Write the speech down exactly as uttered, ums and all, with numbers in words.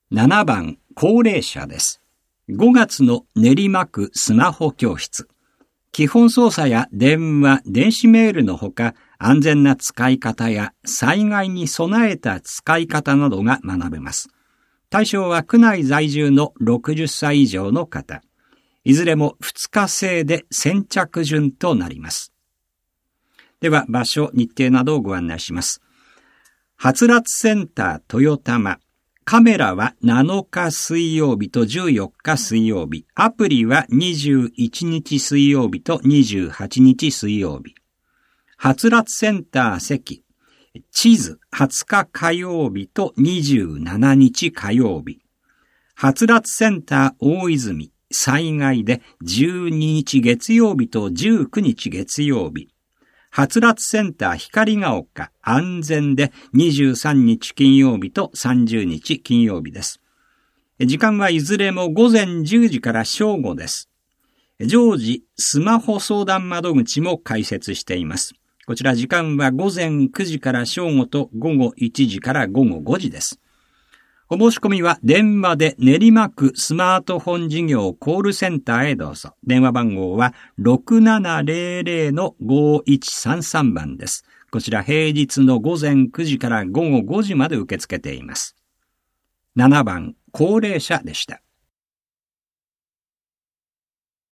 ななばん、高齢者です。ごがつの練馬区スマホ教室。基本操作や電話、電子メールのほか、安全な使い方や災害に備えた使い方などが学べます。対象は区内在住のろくじゅっさい以上の方。いずれもふつか制で先着順となります。では場所、日程などをご案内します。はつらつセンター豊玉。カメラはなのか水曜日とじゅうよっか水曜日。アプリはにじゅういちにち水曜日とにじゅうはちにち水曜日。はつらつセンター関。地図はつか火曜日とにじゅうしちにち火曜日。はつらつセンター大泉。災害でじゅうににち月曜日とじゅうくにち月曜日。はつらつセンター光が丘安全でにじゅうさんにち金曜日とさんじゅうにち金曜日です。時間はいずれもごぜんじゅうじから正午です。常時スマホ相談窓口も開設しています。こちら時間はごぜんくじから正午とごごいちじからごごごじです。お申し込みは電話で練馬区スマートフォン事業コールセンターへどうぞ。電話番号は ろくななぜろぜろ ごいちさんさん 番です。こちら平日のごぜんくじからごごごじまで受け付けています。ななばん高齢者でした。